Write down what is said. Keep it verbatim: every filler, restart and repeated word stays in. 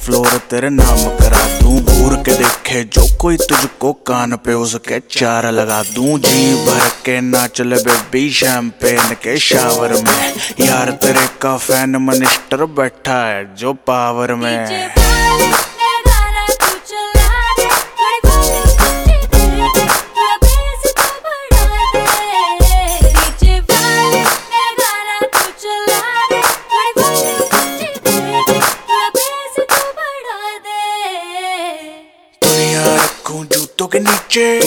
Floor तेरे नाम करा दूं। घूर के देखे जो कोई तुझको कान पे उसके चार लगा दूं। जी भर के नाच ले बेबी शैंपेन के शावर में। यार तेरे का फैन मिनिस्टर बैठा है जो पावर में। जूतों के नीचे